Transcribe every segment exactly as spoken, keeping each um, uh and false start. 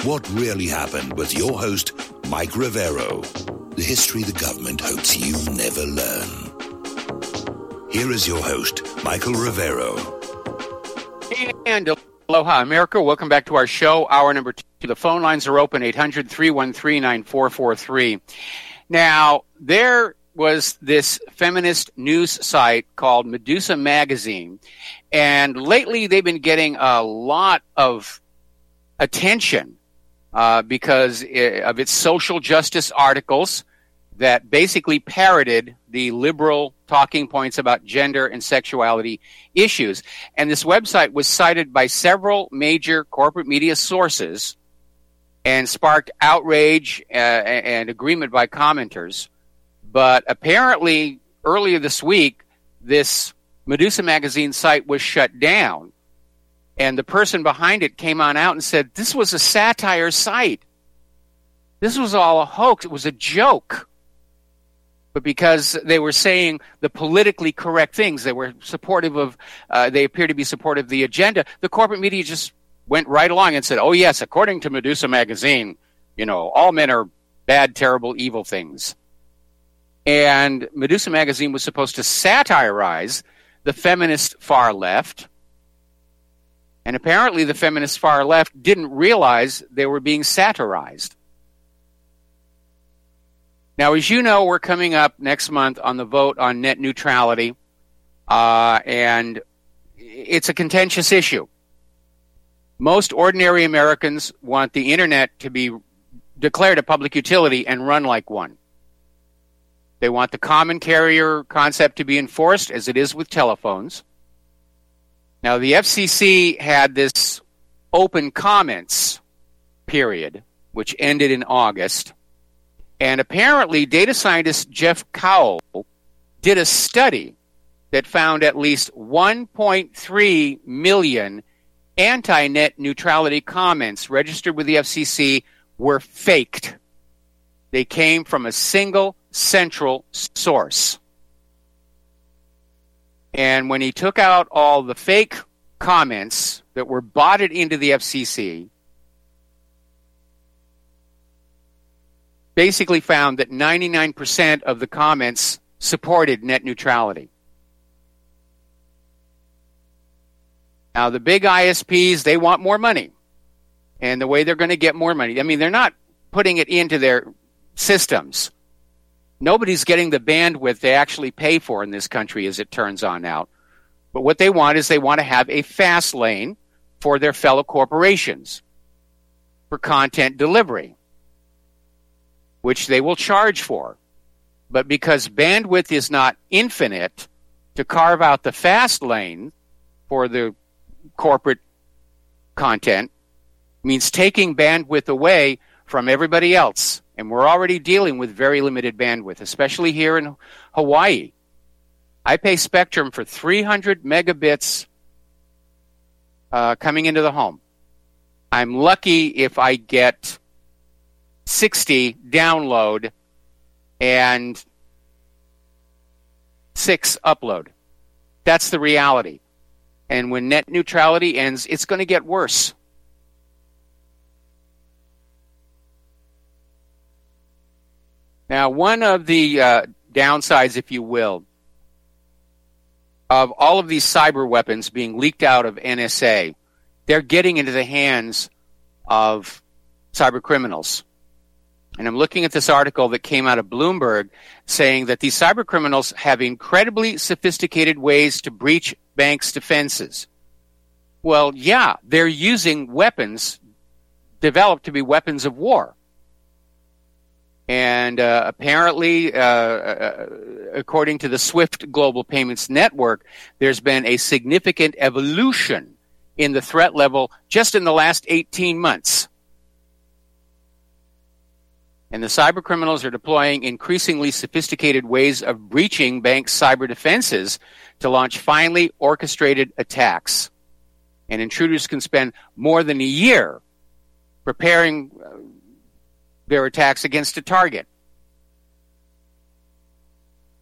What Really Happened with your host, Mike Rivero. The history the government hopes you never learn. Here is your host, Michael Rivero. And aloha, America. Welcome back to our show, hour number two. The phone lines are open, eight hundred, three one three, nine four four three. Now, there was this feminist news site called Medusa Magazine, and lately they've been getting a lot of attention uh, because of its social justice articles that basically parroted the liberal talking points about gender and sexuality issues. And this website was cited by several major corporate media sources and sparked outrage uh, and agreement by commenters. But apparently, earlier this week, this Medusa Magazine site was shut down. And the person behind it came on out and said, this was a satire site. This was all a hoax. It was a joke. But because they were saying the politically correct things, they were supportive of, uh, they appear to be supportive of the agenda, the corporate media just went right along and said, oh yes, according to Medusa Magazine, you know, all men are bad, terrible, evil things. And Medusa Magazine was supposed to satirize the feminist far left. And apparently the feminist far left didn't realize they were being satirized. Now, as you know, we're coming up next month on the vote on net neutrality, uh, and it's a contentious issue. Most ordinary Americans want the internet to be declared a public utility and run like one. They want the common carrier concept to be enforced, as it is with telephones. Now, the F C C had this open comments period, which ended in August. And apparently, data scientist Jeff Cowell did a study that found at least one point three million anti-net neutrality comments registered with the F C C were faked. They came from a single central source. And when he took out all the fake comments that were botted into the F C C, basically found that ninety-nine percent of the comments supported net neutrality. Now, the big I S Ps, they want more money. And the way they're going to get more money, I mean, they're not putting it into their systems. Nobody's getting the bandwidth they actually pay for in this country, as it turns on out. But what they want is they want to have a fast lane for their fellow corporations for content delivery, which they will charge for. But because bandwidth is not infinite, to carve out the fast lane for the corporate content means taking bandwidth away from everybody else. And we're already dealing with very limited bandwidth, especially here in Hawaii. I pay Spectrum for three hundred megabits uh, coming into the home. I'm lucky if I get sixty download and six upload. That's the reality. And when net neutrality ends, it's going to get worse. Now, one of the uh, downsides, if you will, of all of these cyber weapons being leaked out of N S A, they're getting into the hands of cyber criminals. And I'm looking at this article that came out of Bloomberg saying that these cyber criminals have incredibly sophisticated ways to breach banks' defenses. Well, yeah, they're using weapons developed to be weapons of war. And uh, apparently, uh, uh, according to the SWIFT Global Payments Network, there's been a significant evolution in the threat level just in the last eighteen months. And the cyber criminals are deploying increasingly sophisticated ways of breaching bank cyber defenses to launch finely orchestrated attacks. And intruders can spend more than a year preparing uh, their attacks against a target.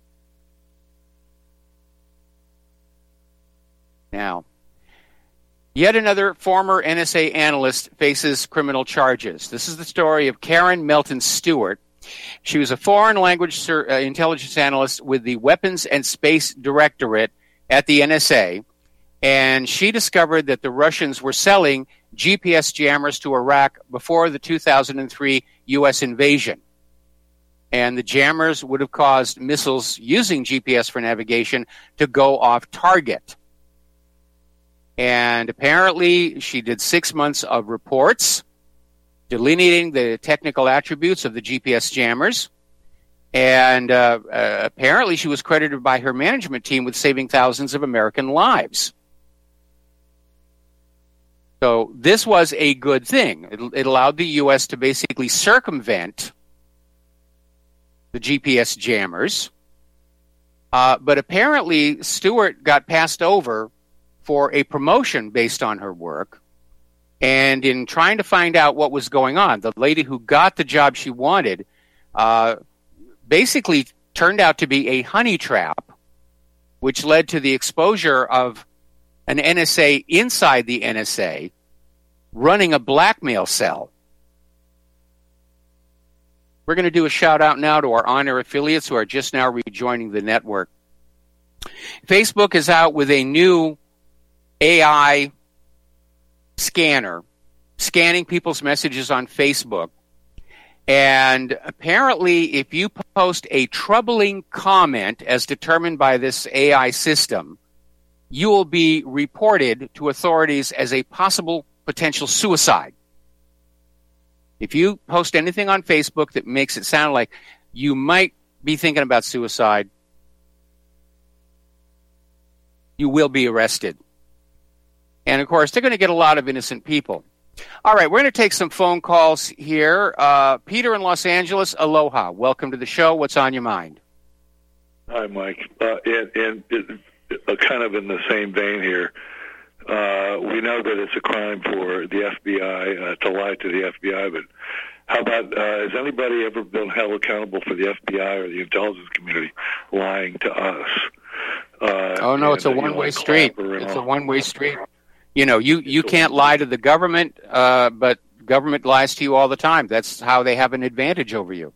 Now, Yet another former N S A analyst faces criminal charges. This is the story of Karen Melton Stewart. She was a foreign language sur- uh, intelligence analyst with the Weapons and Space Directorate at the N S A, and she discovered that the Russians were selling G P S jammers to Iraq before the two thousand three U S invasion. And the jammers would have caused missiles using G P S for navigation to go off target. And apparently she did six months of reports delineating the technical attributes of the G P S jammers. And uh, uh, apparently she was credited by her management team with saving thousands of American lives. So this was a good thing. It, it allowed the U S to basically circumvent the G P S jammers. Uh, but apparently Stewart got passed over for a promotion based on her work. And in trying to find out what was going on, the lady who got the job she wanted uh, basically turned out to be a honey trap, which led to the exposure of an N S A inside the N S A running a blackmail cell. We're going to do a shout out now to our on-air affiliates who are just now rejoining the network. Facebook is out with a new A I scanner, scanning people's messages on Facebook. And apparently, if you post a troubling comment as determined by this A I system, you will be reported to authorities as a possible potential suicide. If you post anything on Facebook that makes it sound like you might be thinking about suicide, you will be arrested. And, of course, they're going to get a lot of innocent people. All right, we're going to take some phone calls here. Uh, Peter in Los Angeles, aloha. Welcome to the show. What's on your mind? Hi, Mike. Uh, and and it, uh, kind of in the same vein here, uh, we know that it's a crime for the F B I uh, to lie to the F B I, but how about, uh, has anybody ever been held accountable for the F B I or the intelligence community lying to us? Uh, oh, no, and, it's a one-way you know, street. It's a one-way street. You know, you, you can't lie to the government, uh, but government lies to you all the time. That's how they have an advantage over you.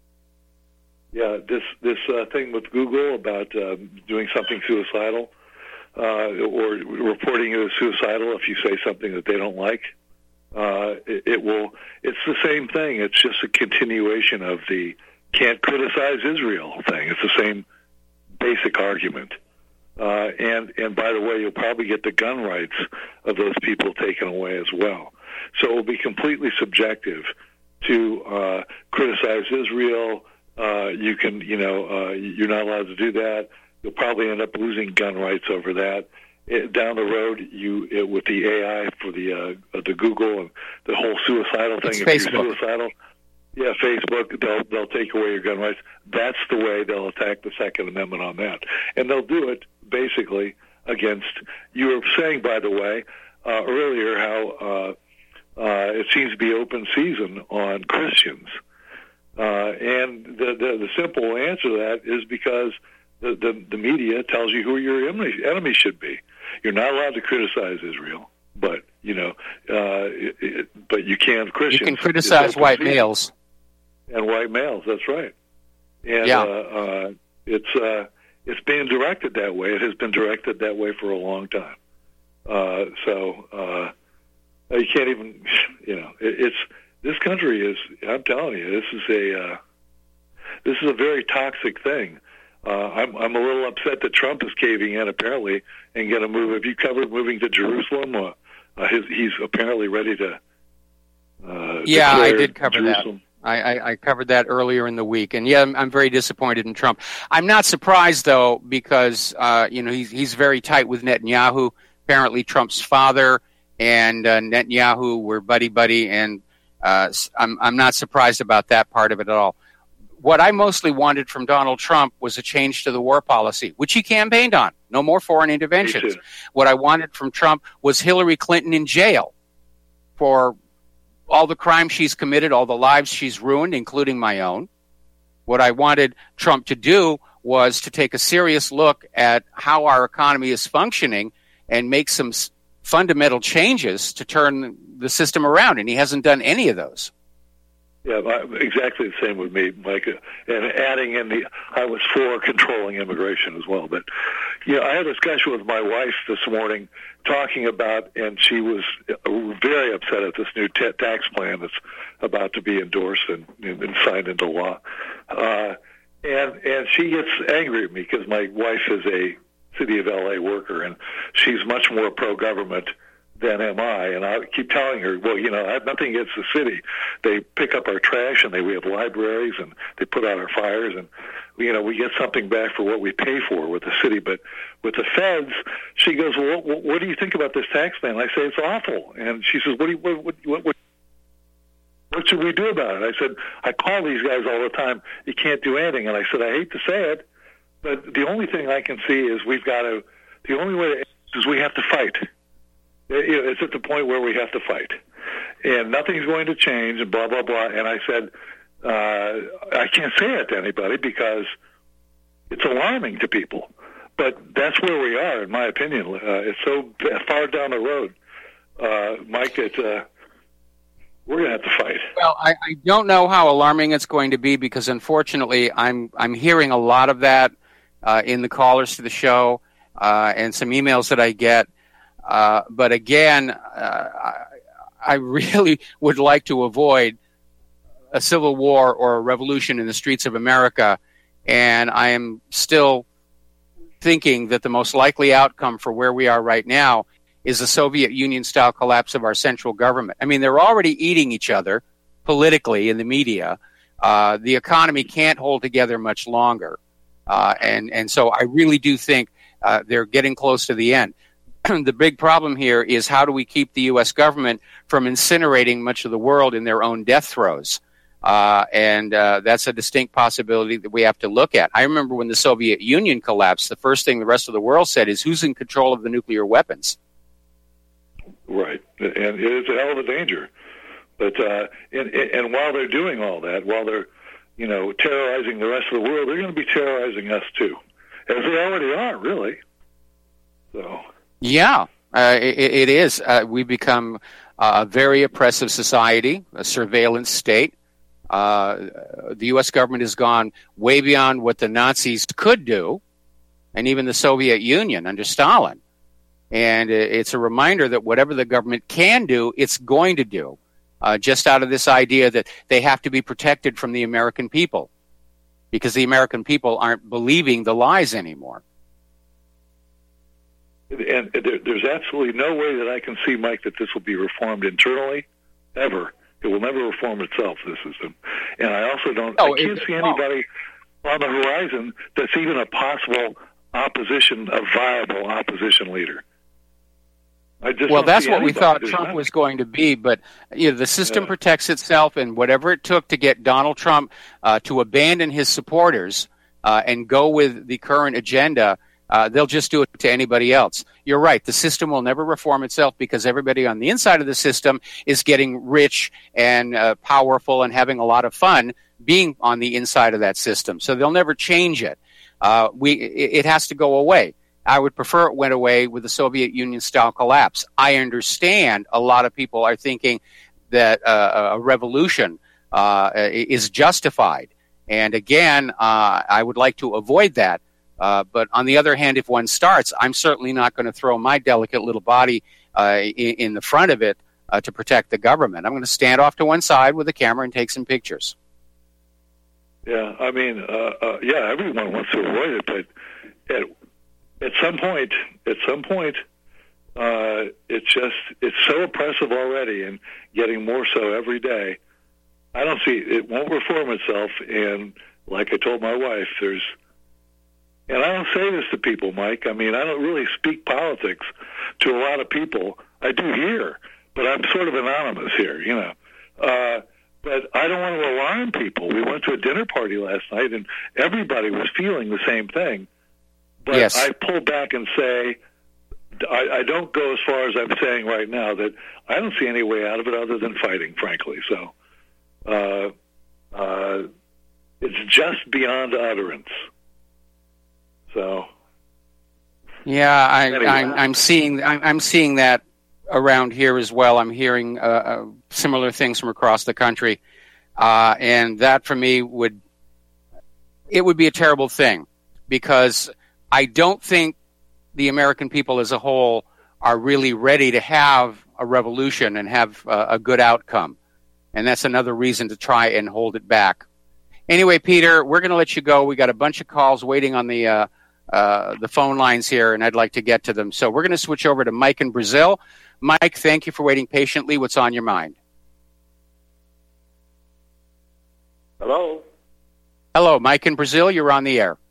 Yeah, this this uh, thing with Google about uh, doing something suicidal uh, or reporting it as suicidal if you say something that they don't like, uh, it, it will. It's the same thing. It's just a continuation of the can't criticize Israel thing. It's the same basic argument. Uh, and, and by the way, you'll probably get the gun rights of those people taken away as well. So it will be completely subjective to uh, criticize Israel. Uh, you can, you know, uh, you're not allowed to do that. You'll probably end up losing gun rights over that. It, down the road, you it, with the A I for the uh, the Google and the whole suicidal thing. It's if Facebook. You're suicidal, yeah, Facebook, they'll they'll take away your gun rights. That's the way they'll attack the Second Amendment on that, and they'll do it basically against. You were saying, by the way, uh, earlier how uh, uh, it seems to be open season on Christians, uh, and the, the the simple answer to that is because the, the the media tells you who your enemy enemy should be. You're not allowed to criticize Israel, but you know, uh, it, it, but you can Christians. You can criticize white season. males. And white males, that's right. And yeah. uh, uh, it's uh, it's being directed that way. It has been directed that way for a long time. Uh, so uh, you can't even, you know, it, it's this country is. I'm telling you, this is a uh, this is a very toxic thing. Uh, I'm I'm a little upset that Trump is caving in apparently and going to move. Have you covered moving to Jerusalem? Uh, uh, his, he's apparently ready to. Uh, yeah, I did cover Jerusalem. that. I, I, I covered that earlier in the week, and yeah, I'm, I'm very disappointed in Trump. I'm not surprised though, because uh, you know he's he's very tight with Netanyahu. Apparently, Trump's father and uh, Netanyahu were buddy buddy, and uh, I'm I'm not surprised about that part of it at all. What I mostly wanted from Donald Trump was a change to the war policy, which he campaigned on. No more foreign interventions. What I wanted from Trump was Hillary Clinton in jail for all the crimes she's committed, all the lives she's ruined, including my own. What I wanted Trump to do was to take a serious look at how our economy is functioning and make some fundamental changes to turn the system around, and he hasn't done any of those. Yeah, exactly the same with me, Mike. And adding in the, I was for controlling immigration as well. But, you know, I had a discussion with my wife this morning talking about, and she was very upset at this new t- tax plan that's about to be endorsed and, and signed into law. Uh, and and she gets angry at me because my wife is a City of L A worker, and she's much more pro-government than am I. And I keep telling her, well, you know, I have nothing against the city. They pick up our trash, and they we have libraries, and they put out our fires, and, you know, we get something back for what we pay for with the city. But with the feds, she goes, well, what, what do you think about this tax plan? I say, it's awful. And she says, what do you, what, what, what, what What should we do about it? I said, I call these guys all the time. You can't do anything. And I said, I hate to say it, but the only thing I can see is we've got to, the only way to, is we have to fight. It's at the point where we have to fight. And nothing's going to change and blah, blah, blah. And I said, uh, I can't say it to anybody because it's alarming to people. But that's where we are, in my opinion. Uh, it's so far down the road, uh, Mike, that uh, we're going to have to fight. Well, I, I don't know how alarming it's going to be because, unfortunately, I'm I'm hearing a lot of that uh, in the callers to the show uh, and some emails that I get. Uh, but again, uh, I, I really would like to avoid a civil war or a revolution in the streets of America, and I am still thinking that the most likely outcome for where we are right now is the Soviet Union-style collapse of our central government. I mean, they're already eating each other politically in the media. Uh, the economy can't hold together much longer. Uh, and, and so I really do think uh, they're getting close to the end. The big problem here is how do we keep the U S government from incinerating much of the world in their own death throes? Uh, and uh, that's a distinct possibility that we have to look at. I remember when the Soviet Union collapsed, the first thing the rest of the world said is, who's in control of the nuclear weapons? Right, and it's a hell of a danger. But uh, and, and while they're doing all that, while they're, you know, terrorizing the rest of the world, they're going to be terrorizing us too, as they already are, really. So. Yeah, uh, it, it is. Uh, we become a very oppressive society, a surveillance state. Uh, the U S government has gone way beyond what the Nazis could do, and even the Soviet Union under Stalin. And it's a reminder that whatever the government can do, it's going to do, uh, just out of this idea that they have to be protected from the American people, because the American people aren't believing the lies anymore. And there's absolutely no way that I can see, Mike, that this will be reformed internally, ever. It will never reform itself, this system. And I also don't, oh, I can't see anybody oh. on the horizon that's even a possible opposition, a viable opposition leader. I just well, that's what anybody. we thought There's Trump not. was going to be, but you know, the system yeah. protects itself, and whatever it took to get Donald Trump uh, to abandon his supporters uh, and go with the current agenda, Uh, they'll just do it to anybody else. You're right. The system will never reform itself because everybody on the inside of the system is getting rich and uh, powerful and having a lot of fun being on the inside of that system. So they'll never change it. Uh, we it, it has to go away. I would prefer it went away with the Soviet Union-style collapse. I understand a lot of people are thinking that uh, a revolution uh, is justified. And again, uh, I would like to avoid that. Uh, but on the other hand, if one starts, I'm certainly not going to throw my delicate little body uh, in, in the front of it uh, to protect the government. I'm going to stand off to one side with a camera and take some pictures. Yeah, I mean, uh, uh, yeah, everyone wants to avoid it, but at, at some point, at some point, uh, it's just, it's so oppressive already and getting more so every day. I don't see, it won't reform itself, and like I told my wife, there's, and I don't say this to people, Mike. I mean, I don't really speak politics to a lot of people. I do here, but I'm sort of anonymous here, you know. Uh, but I don't want to alarm people. We went to a dinner party last night, and everybody was feeling the same thing. But yes. I pull back and say, I, I don't go as far as I'm saying right now that I don't see any way out of it other than fighting, frankly. So uh, uh, it's just beyond utterance. So, yeah, I, anyway. I'm, I'm seeing I'm, I'm seeing that around here as well. I'm hearing uh, uh, similar things from across the country, uh, and that for me would it would be a terrible thing, because I don't think the American people as a whole are really ready to have a revolution and have uh, a good outcome, and that's another reason to try and hold it back. Anyway, Peter, we're going to let you go. We got a bunch of calls waiting on the uh, uh, the phone lines here, and I'd like to get to them. So we're going to switch over to Mike in Brazil. Mike, thank you for waiting patiently. What's on your mind? Hello? Hello, Mike in Brazil. You're on the air.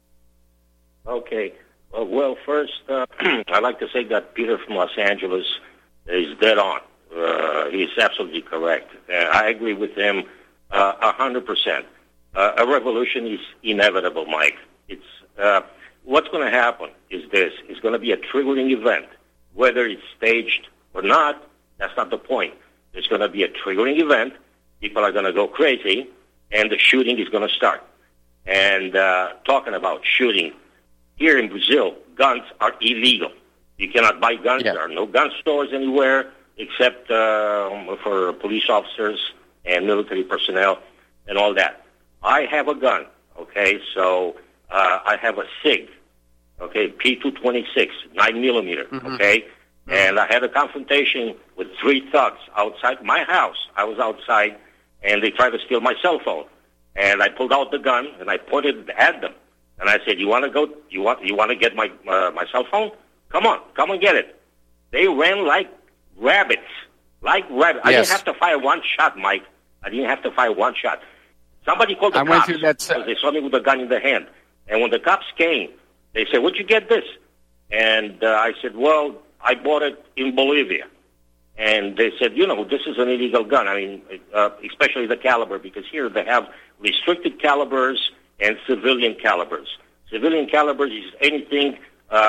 Okay. Well, well first, uh, I'd like to say that Peter from Los Angeles is dead on. Uh, he's absolutely correct. Uh, I agree with him uh, one hundred percent. Uh, a revolution is inevitable, Mike. It's uh, what's going to happen is this. It's going to be a triggering event. Whether it's staged or not, that's not the point. There's going to be a triggering event. People are going to go crazy, and the shooting is going to start. And uh, talking about shooting, here in Brazil, guns are illegal. You cannot buy guns. Yeah. There are no gun stores anywhere except uh, for police officers and military personnel and all that. I have a gun, okay? So uh, I have a SIG, okay, P two twenty-six, nine millimeter, mm-hmm. okay? Mm-hmm. And I had a confrontation with three thugs outside my house. I was outside, and they tried to steal my cell phone. And I pulled out the gun, and I pointed it at them. And I said, you want to go, you want you want to get my uh, my cell phone? Come on, come and get it. They ran like rabbits, like rabbits. Yes. I didn't have to fire one shot, Mike. I didn't have to fire one shot. Somebody called the I cops went through that, because they saw me with a gun in the hand. And when the cops came, they said, where'd you get this? And uh, I said, well, I bought it in Bolivia. And they said, you know, this is an illegal gun. I mean, uh, especially the caliber, because here they have restricted calibers and civilian calibers. Civilian calibers is anything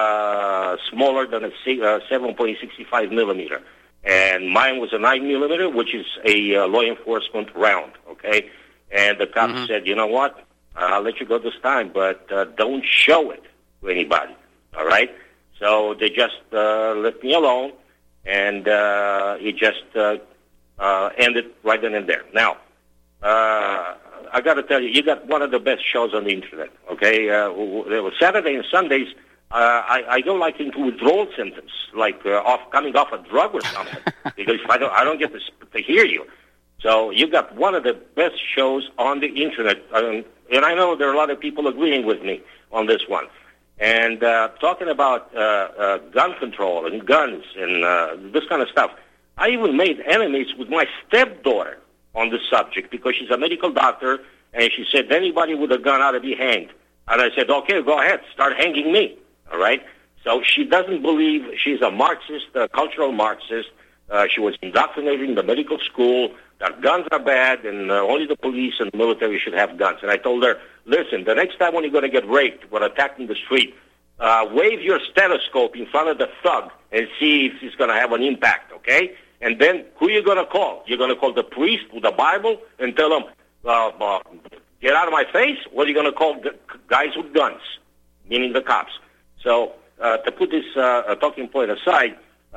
uh, smaller than a uh, seven point six five millimeter. And mine was a nine millimeter, which is a uh, law enforcement round, okay? And the cops mm-hmm. said, you know what, I'll let you go this time, but uh, don't show it to anybody, all right? So they just uh, left me alone, and uh, it just uh, uh, ended right then and there. Now, uh, I got to tell you, you got one of the best shows on the Internet, okay? Uh, there was Saturday and Sundays, uh, I, I go like into withdrawal symptoms, like uh, off coming off a drug or something, because I don't, I don't get to, to hear you. So you got one of the best shows on the Internet, um, and I know there are a lot of people agreeing with me on this one. And uh, talking about uh, uh, gun control and guns and uh, this kind of stuff, I even made enemies with my stepdaughter on this subject because she's a medical doctor, and she said anybody with a gun ought to be hanged. And I said, okay, go ahead, start hanging me, all right? So she doesn't believe, she's a Marxist, a cultural Marxist. Uh, she was indoctrinated in the medical school that guns are bad and uh, only the police and the military should have guns. And I told her, listen, the next time when you're going to get raped or attacked in the street, uh, wave your stethoscope in front of the thug and see if it's going to have an impact, okay? And then who are you going to call? You're going to call the priest with the Bible and tell him, uh, uh, get out of my face? Or are you going to call g- guys with guns, meaning the cops? So uh, to put this uh, talking point aside,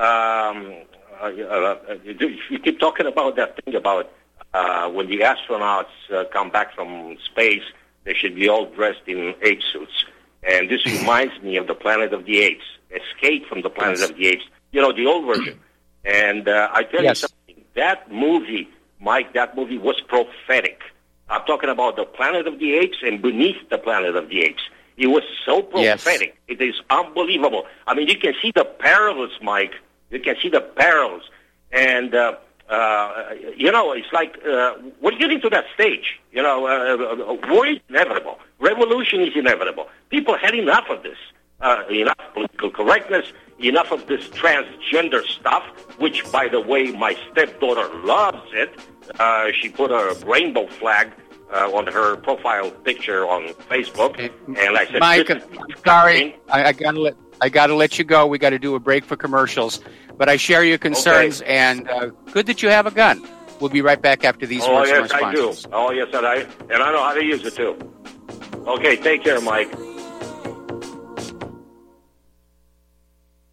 um, uh, uh, you keep talking about that thing about uh, when the astronauts uh, come back from space, they should be all dressed in ape suits. And this reminds me of the Planet of the Apes, Escape from the Planet yes. of the Apes, you know, the old version. And uh, I tell yes. you something, that movie, Mike, that movie was prophetic. I'm talking about the Planet of the Apes and Beneath the Planet of the Apes. It was so prophetic. Yes. It is unbelievable. I mean, you can see the parallels, Mike. You can see the parallels. And, uh, uh, you know, it's like, uh, we're getting to that stage. You know, uh, uh, war is inevitable. Revolution is inevitable. People had enough of this. Uh, enough political correctness, enough of this transgender stuff, which, by the way, my stepdaughter loves it. Uh, she put a rainbow flag uh, on her profile picture on Facebook, okay. and I said, Mike, I'm sorry, I, I gotta let I gotta let you go. We got to do a break for commercials, but I share your concerns, okay. and uh, good that you have a gun. We'll be right back after these oh, words yes, and responses. I do. Oh, yes, and I and I know how to use it too. Okay, take care, Mike.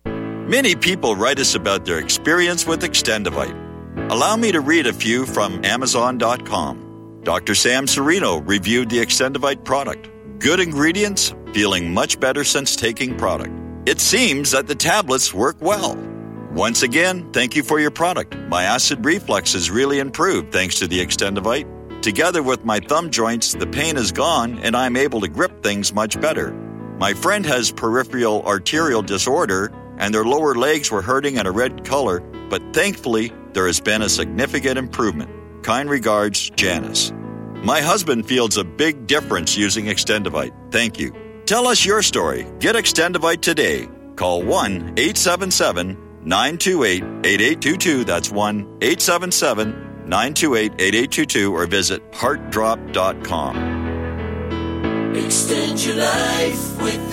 Many people write us about their experience with Extendivite. Allow me to read a few from Amazon dot com. Doctor Sam Serino reviewed the Extendivite product. Good ingredients, feeling much better since taking product. It seems that the tablets work well. Once again, thank you for your product. My acid reflux has really improved thanks to the Extendivite. Together with my thumb joints, the pain is gone and I'm able to grip things much better. My friend has peripheral arterial disorder and their lower legs were hurting in a red color, but thankfully there has been a significant improvement. Kind regards, Janice. My husband feels a big difference using Extendivite. Thank you. Tell us your story. Get Extendivite today. Call one eight seven seven, nine two eight, eight eight two two. That's one eight seven seven, nine two eight, eight eight two two or visit heart drop dot com. Extend your life with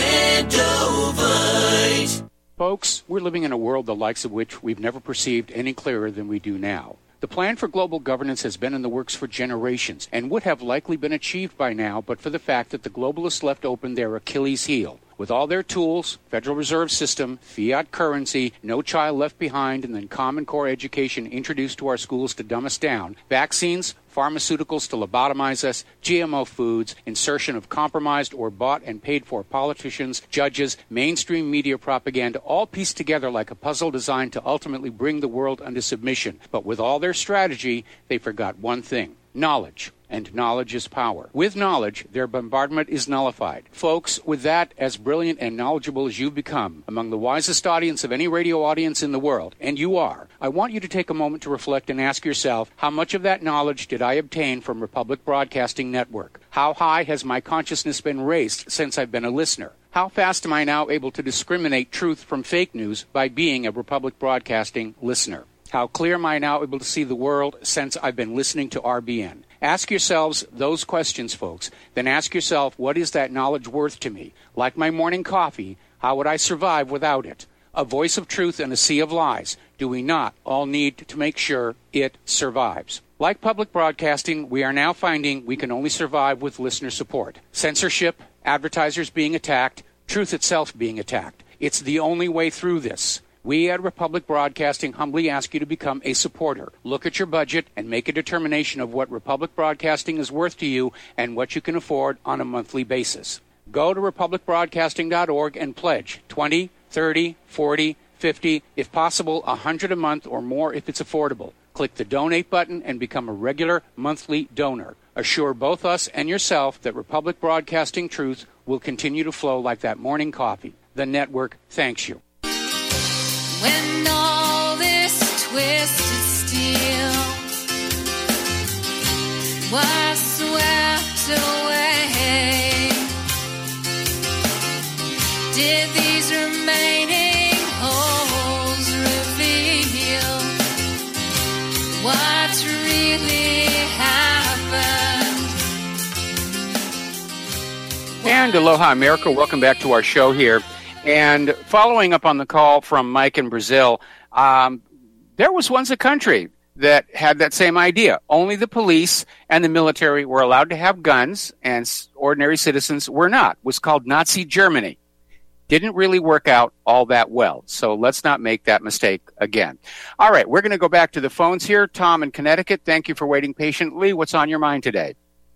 Extendovite. Folks, we're living in a world the likes of which we've never perceived any clearer than we do now. The plan for global governance has been in the works for generations and would have likely been achieved by now but for the fact that the globalists left open their Achilles heel. With all their tools, Federal Reserve System, fiat currency, no child left behind, and then Common Core education introduced to our schools to dumb us down, vaccines, pharmaceuticals to lobotomize us, G M O foods, insertion of compromised or bought and paid for politicians, judges, mainstream media propaganda, all pieced together like a puzzle designed to ultimately bring the world under submission. But with all their strategy, they forgot one thing: knowledge. And knowledge is power. With knowledge, their bombardment is nullified. Folks, with that, as brilliant and knowledgeable as you've become, among the wisest audience of any radio audience in the world, and you are, I want you to take a moment to reflect and ask yourself, how much of that knowledge did I obtain from Republic Broadcasting Network? How high has my consciousness been raised since I've been a listener? How fast am I now able to discriminate truth from fake news by being a Republic Broadcasting listener? How clear am I now able to see the world since I've been listening to R B N? Ask yourselves those questions, folks. Then ask yourself, what is that knowledge worth to me? Like my morning coffee, how would I survive without it? A voice of truth in a sea of lies. Do we not all need to make sure it survives? Like public broadcasting, we are now finding we can only survive with listener support. Censorship, advertisers being attacked, truth itself being attacked. It's the only way through this. We at Republic Broadcasting humbly ask you to become a supporter. Look at your budget and make a determination of what Republic Broadcasting is worth to you and what you can afford on a monthly basis. Go to republic broadcasting dot org and pledge twenty, thirty, forty, fifty, if possible one hundred a month or more if it's affordable. Click the donate button and become a regular monthly donor. Assure both us and yourself that Republic Broadcasting truth will continue to flow like that morning coffee. The network thanks you. When all this twisted steel was swept away, did these remaining holes reveal what really happened? And aloha, America. Welcome back to our show here. And following up on the call from Mike in Brazil, um, there was once a country that had that same idea. Only the police and the military were allowed to have guns, and ordinary citizens were not. It was called Nazi Germany. Didn't really work out all that well. So let's not make that mistake again. All right, we're going to go back to the phones here. Tom in Connecticut, thank you for waiting patiently. What's on your mind today?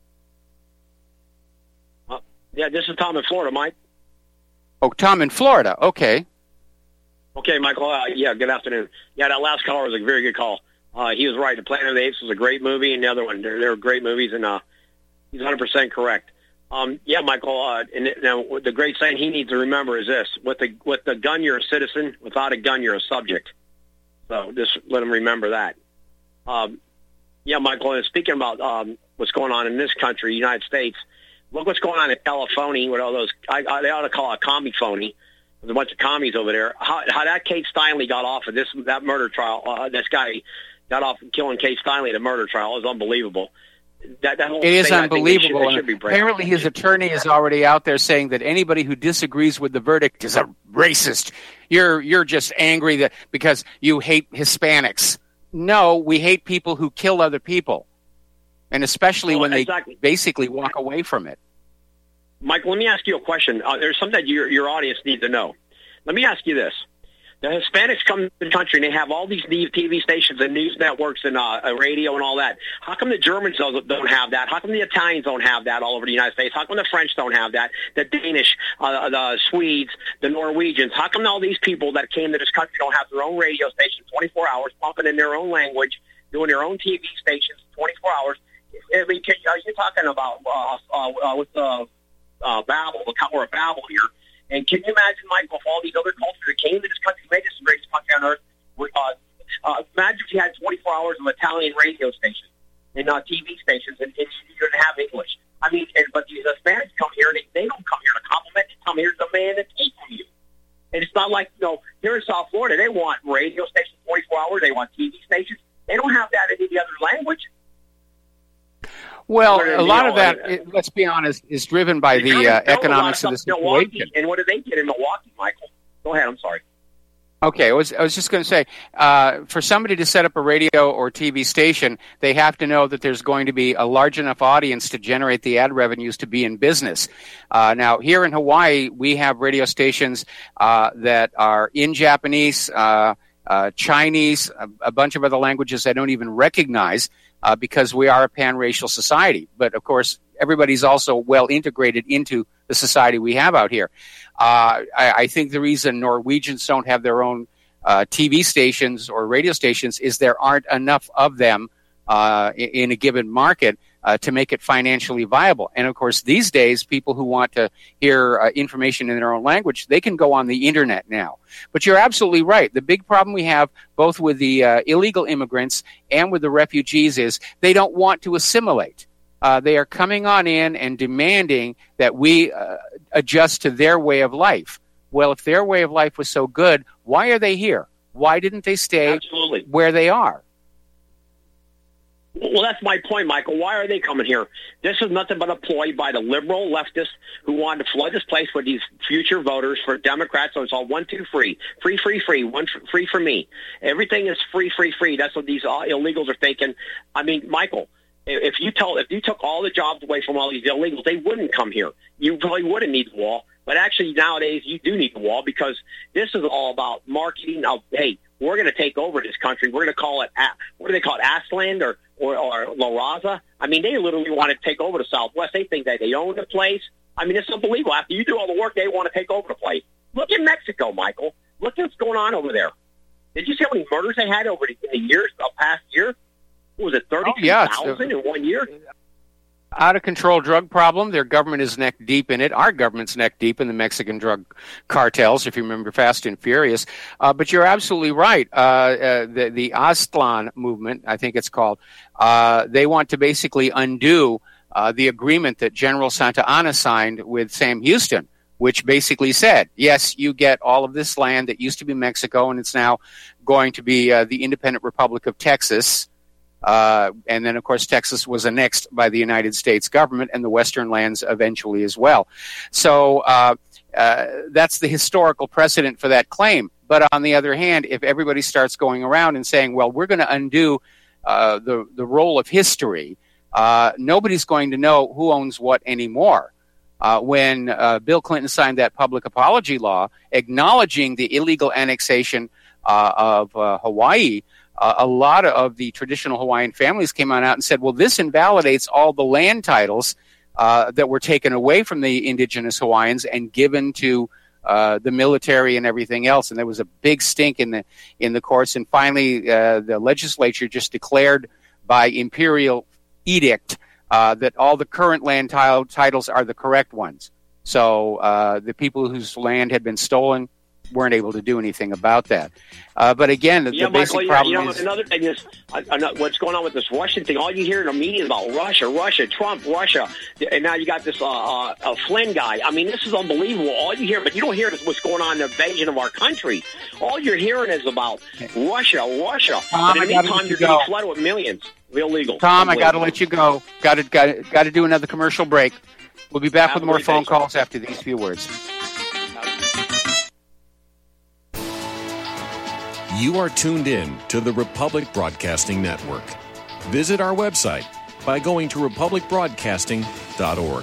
Uh, yeah, this is Tom in Florida, Mike. Oh, Tom in Florida. Okay. Okay, Michael. Uh, yeah, good afternoon. Yeah, that last caller was a very good call. Uh, he was right. The Planet of the Apes was a great movie, and the other one, they're, they're great movies, and uh, he's one hundred percent correct. Um, yeah, Michael, uh, and now the great saying he needs to remember is this: with the with the gun, you're a citizen. Without a gun, you're a subject. So just let him remember that. Um, yeah, Michael, and speaking about um, what's going on in this country, United States, look what's going on in California with all those, I, I, they ought to call it commie phony. There's a bunch of commies over there. How, how that Kate Steinle got off of this, that murder trial, uh, this guy got off killing Kate Steinle at a murder trial is unbelievable. That, that whole it is thing, unbelievable. Should, should apparently his attorney is already out there saying that anybody who disagrees with the verdict is a racist. You're, you're just angry that because you hate Hispanics. No, we hate people who kill other people. And especially well, when they exactly. basically walk away from it. Mike, let me ask you a question. Uh, there's something that your, your audience needs to know. Let me ask you this. The Hispanics come to the country and they have all these T V stations and news networks and uh, radio and all that. How come the Germans don't, don't have that? How come the Italians don't have that all over the United States? How come the French don't have that? The Danish, uh, the Swedes, the Norwegians. How come all these people that came to this country don't have their own radio station twenty-four hours, pumping in their own language, doing their own T V stations twenty-four hours? I mean, can, are you talking about uh, uh, uh, with uh, uh, Babel, the Tower of Babel here? And can you imagine, Michael, if all these other cultures that came to this country, made this the greatest country on earth? Uh, uh, imagine if you had twenty-four hours of Italian radio stations and uh, T V stations, and, and you didn't have English. I mean, and, but these Hispanics come here, they, they don't come here to compliment. They come here to demand and take from you. And it's not like, you know, here in South Florida, they want radio stations twenty-four hours. They want T V stations. They don't have that in any other language. Well, a lot of that, it, let's be honest, is driven by the uh, economics of the situation. And what do they get in Milwaukee, Michael? Go ahead, I'm sorry. Okay, I was, I was just going to say, uh, for somebody to set up a radio or T V station, they have to know that there's going to be a large enough audience to generate the ad revenues to be in business. Uh, now, here in Hawaii, we have radio stations uh, that are in Japanese, uh, uh, Chinese, a, a bunch of other languages I don't even recognize. Uh, because we are a pan-racial society. But, of course, everybody's also well integrated into the society we have out here. Uh, I, I think the reason Norwegians don't have their own uh, T V stations or radio stations is there aren't enough of them uh, in, in a given market uh, to make it financially viable. And, of course, these days, people who want to hear uh, information in their own language, they can go on the Internet now. But you're absolutely right. The big problem we have both with the uh, illegal immigrants and with the refugees is they don't want to assimilate. Uh, they are coming on in and demanding that we uh, adjust to their way of life. Well, if their way of life was so good, why are they here? Why didn't they stay Absolutely. where they are? Well, that's my point, Michael. Why are they coming here? This is nothing but a ploy by the liberal leftists who wanted to flood this place with these future voters for Democrats. So it's all one, two, free. Free, free, free. One free for me. Everything is free, free, free. That's what these uh, illegals are thinking. I mean, Michael, if you tell, if you took all the jobs away from all these illegals, they wouldn't come here. You probably wouldn't need the wall. But actually, nowadays, you do need the wall because this is all about marketing of, hey, we're going to take over this country. We're going to call it, what do they call it, Asland or, or, or La Raza? I mean, they literally want to take over the Southwest. They think that they own the place. I mean, it's unbelievable. After you do all the work, they want to take over the place. Look at Mexico, Michael. Look at what's going on over there. Did you see how many murders they had over the, in the years, the past year? What was it, thirty-two thousand oh, yeah, in one year? Out-of-control drug problem. Their government is neck deep in it. Our government's neck deep in the Mexican drug cartels, if you remember Fast and Furious. Uh, but you're absolutely right. Uh, uh, the, the Aztlan movement, I think it's called, uh, they want to basically undo uh, the agreement that General Santa Anna signed with Sam Houston, which basically said, yes, you get all of this land that used to be Mexico, and it's now going to be uh, the independent Republic of Texas. Uh, and then, of course, Texas was annexed by the United States government and the Western lands eventually as well. So uh, uh, that's the historical precedent for that claim. But on the other hand, if everybody starts going around and saying, well, we're going to undo uh, the, the role of history, uh, nobody's going to know who owns what anymore. Uh, when uh, Bill Clinton signed that public apology law acknowledging the illegal annexation uh, of uh, Hawaii, Uh, a lot of the traditional Hawaiian families came on out and said, well, this invalidates all the land titles uh, that were taken away from the indigenous Hawaiians and given to uh, the military and everything else. And there was a big stink in the in the courts. And finally, uh, the legislature just declared by imperial edict uh, that all the current land t- titles are the correct ones. So uh, the people whose land had been stolen weren't able to do anything about that. Uh, but again, the, yeah, the basic Michael, problem you know, is... Another thing is, uh, uh, what's going on with this Russian thing, all you hear in the media is about Russia, Russia, Trump, Russia, and now you got this uh, uh, uh, Flynn guy. I mean, this is unbelievable. All you hear, but you don't hear what's going on in the invasion of our country. All you're hearing is about Russia, Russia. Tom, and in the meantime, you're you getting flooded with millions of illegal. Tom, I got to let you go. Got to got got to do another commercial break. We'll be back Have with more phone day. calls after these few words. You are tuned in to the Republic Broadcasting Network. Visit our website by going to republic broadcasting dot org.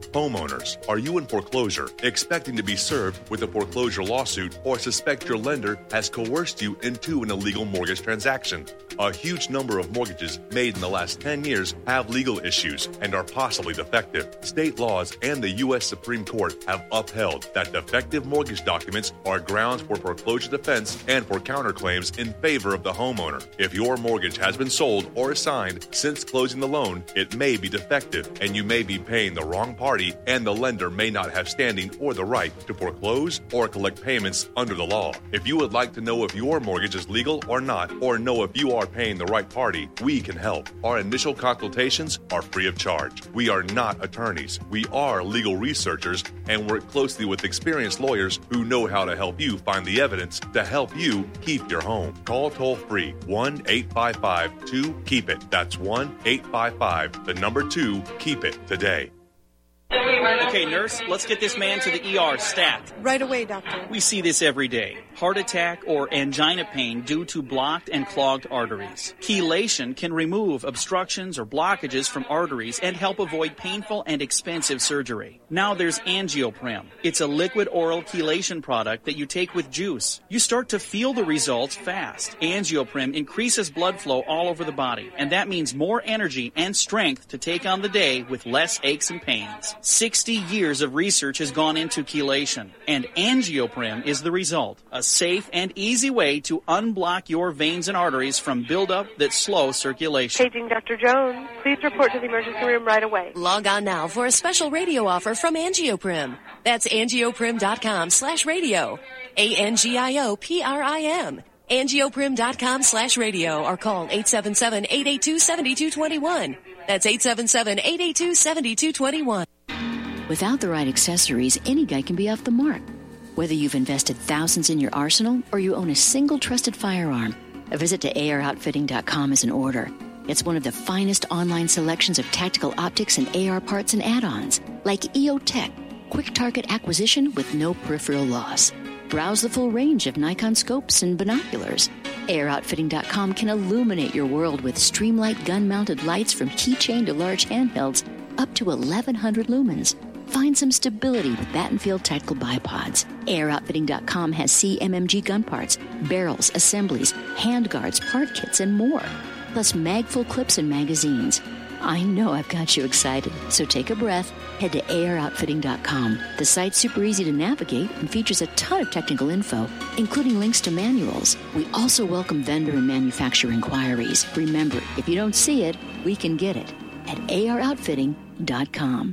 Homeowners, are you in foreclosure, expecting to be served with a foreclosure lawsuit, or suspect your lender has coerced you into an illegal mortgage transaction? A huge number of mortgages made in the last ten years have legal issues and are possibly defective. State laws and the U S Supreme Court have upheld that defective mortgage documents are grounds for foreclosure defense and for counterclaims in favor of the homeowner. If your mortgage has been sold or assigned since closing the loan, it may be defective and you may be paying the wrong party, and the lender may not have standing or the right to foreclose or collect payments under the law. If you would like to know if your mortgage is legal or not, or know if you are paying the right party, we can help. Our initial consultations are free of charge. We are not attorneys. We are legal researchers and work closely with experienced lawyers who know how to help you find the evidence to help you keep your home. Call toll-free one eight five five two keep it. That's one eight five five, the number two, keep it today. Okay, nurse, let's get this man to the E R stat. Right away, doctor. We see this every day. Heart attack or angina pain due to blocked and clogged arteries. Chelation can remove obstructions or blockages from arteries and help avoid painful and expensive surgery. Now there's Angioprim. It's a liquid oral chelation product that you take with juice. You start to feel the results fast. Angioprim increases blood flow all over the body, and that means more energy and strength to take on the day with less aches and pains. sixty years of research has gone into chelation, and Angioprim is the result. A safe and easy way to unblock your veins and arteries from buildup that slow circulation. Paging Doctor Jones. Please report to the emergency room right away. Log on now for a special radio offer from Angioprim. That's angioprim.com slash radio. A N G I O P R I M. Angioprim.com slash radio or call eight seven seven, eight eight two, seven two two one. That's eight seven seven, eight eight two, seven two two one. Without the right accessories, any guy can be off the mark. Whether you've invested thousands in your arsenal or you own a single trusted firearm, a visit to A R outfitting dot com is in order. It's one of the finest online selections of tactical optics and A R parts and add-ons, like E O Tech, quick target acquisition with no peripheral loss. Browse the full range of Nikon scopes and binoculars. A R outfitting dot com can illuminate your world with Streamlight gun-mounted lights from keychain to large handhelds up to eleven hundred lumens. Find some stability with Battenfield Tactical Bipods. A R outfitting dot com has C M M G gun parts, barrels, assemblies, handguards, part kits, and more. Plus mag-full clips and magazines. I know I've got you excited, so take a breath. Head to A R outfitting dot com. The site's super easy to navigate and features a ton of technical info, including links to manuals. We also welcome vendor and manufacturer inquiries. Remember, if you don't see it, we can get it at A R outfitting dot com.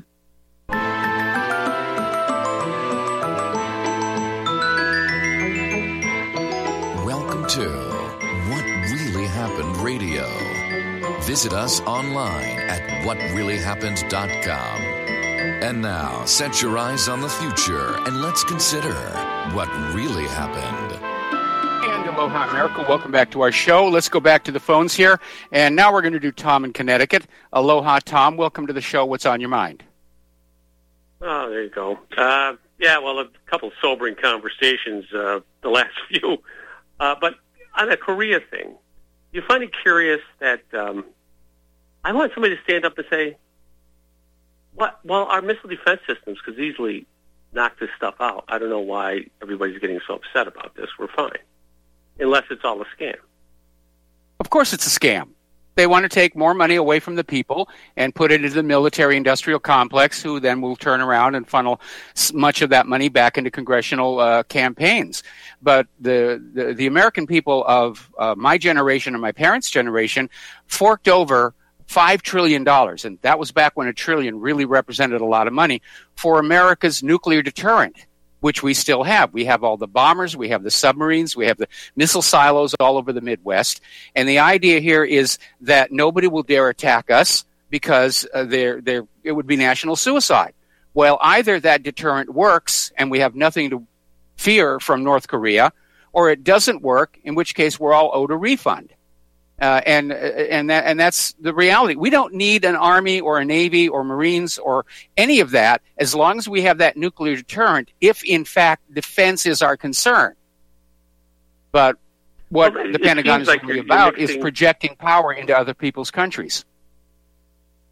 Welcome to What Really Happened Radio. Visit us online at what really happened dot com. And now, set your eyes on the future and let's consider what really happened. And aloha, America. Welcome back to our show. Let's go back to the phones here. And now we're going to do Tom in Connecticut. Aloha, Tom. Welcome to the show. What's on your mind? Oh, there you go. Uh, yeah, well, a couple sobering conversations, uh, the last few. Uh, but on a Korea thing, you find it curious that um, I want somebody to stand up and say, "What? Well, our missile defense systems could easily knock this stuff out. I don't know why everybody's getting so upset about this. We're fine. Unless it's all a scam." Of course it's a scam. They want to take more money away from the people and put it into the military-industrial complex, who then will turn around and funnel much of that money back into congressional uh, campaigns. But the, the, the American people of uh, my generation and my parents' generation forked over five trillion dollars, and that was back when a trillion really represented a lot of money, for America's nuclear deterrent, which we still have. We have all the bombers, we have the submarines, we have the missile silos all over the Midwest. And the idea here is that nobody will dare attack us because uh, they're, they're, it would be national suicide. Well, either that deterrent works and we have nothing to fear from North Korea, or it doesn't work, in which case we're all owed a refund. Uh, and and that and that's the reality. We don't need an army or a navy or Marines or any of that as long as we have that nuclear deterrent, if in fact defense is our concern. But what well, the Pentagon is like really you're, about you're mixing... is projecting power into other people's countries.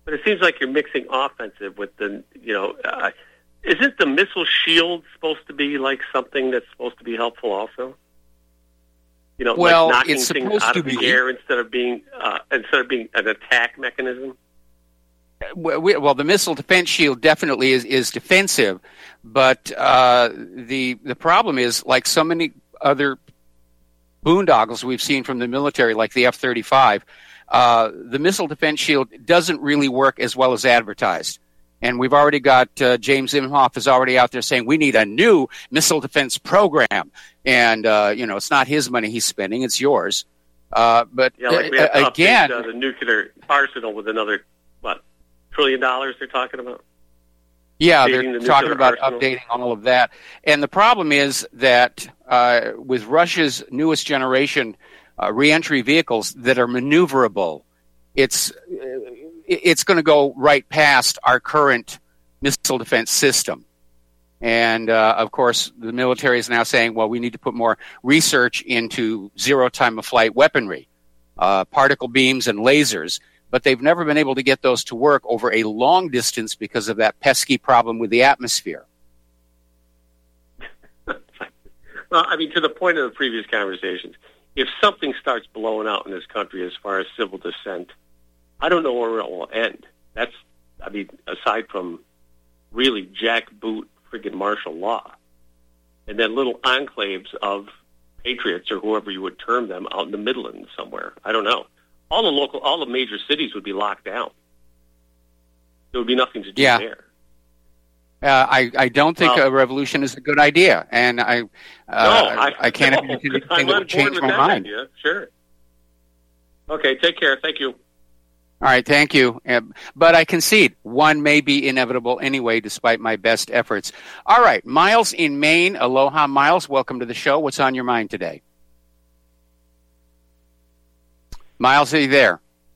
but it seems like you're mixing offensive with the, you know, uh, isn't the missile shield supposed to be like something that's supposed to be helpful also? You know, well, like knocking it's things supposed out to of the be. air instead of being uh, instead of being an attack mechanism. Well, the missile defense shield definitely is, is defensive, but uh, the the problem is, like so many other boondoggles we've seen from the military, like the F thirty-five, uh, the missile defense shield doesn't really work as well as advertised. And we've already got uh, James Imhoff is already out there saying we need a new missile defense program. And, uh, you know, it's not his money he's spending, it's yours. Uh, but yeah, like we have uh, to again, update, uh, the nuclear arsenal with another, what, trillion dollars they're talking about? Yeah, Updating they're the talking nuclear about arsenal. updating all of that. And the problem is that uh, with Russia's newest generation uh, reentry vehicles that are maneuverable, it's it's going to go right past our current missile defense system. And, uh, of course, the military is now saying, well, we need to put more research into zero time of flight weaponry, uh, particle beams and lasers. But they've never been able to get those to work over a long distance because of that pesky problem with the atmosphere. Well, I mean, to the point of the previous conversations, if something starts blowing out in this country as far as civil dissent, I don't know where it will end. That's, I mean, aside from really jackboot friggin' martial law, and then little enclaves of patriots or whoever you would term them out in the Midlands somewhere. I don't know. All the local, all the major cities would be locked down. There would be nothing to do yeah. there. Uh, I, I don't think well, a revolution is a good idea, and I uh, no, I, I can't no, imagine anything I'm that on would change board with my that mind. idea. Sure. Okay, take care. Thank you. All right, thank you. Uh, but I concede, one may be inevitable anyway, despite my best efforts. All right, Miles in Maine. Aloha, Miles. Welcome to the show. What's on your mind today? Miles, are you there?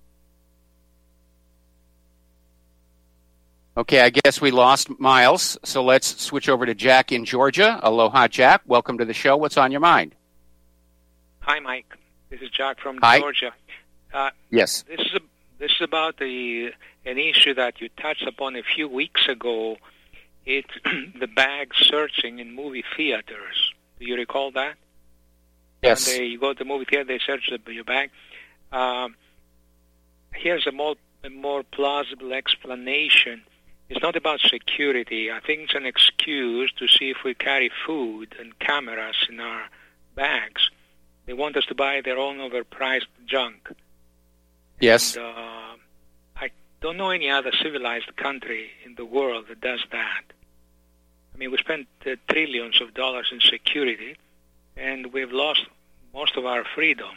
Okay, I guess we lost Miles, so let's switch over to Jack in Georgia. Aloha, Jack. Welcome to the show. What's on your mind? Hi, Mike. This is Jack from Hi. Georgia. Uh, Yes. This is a, this is about the an issue that you touched upon a few weeks ago. It's the bag searching in movie theaters. Do you recall that? Yes. When they, you go to the movie theater, they search the, your bag. Um, here's a more a more plausible explanation. It's not about security. I think it's an excuse to see if we carry food and cameras in our bags. They want us to buy their own overpriced junk. Yes. And, uh, I don't know any other civilized country in the world that does that. I mean, we spend uh, trillions of dollars in security, and we've lost most of our freedoms.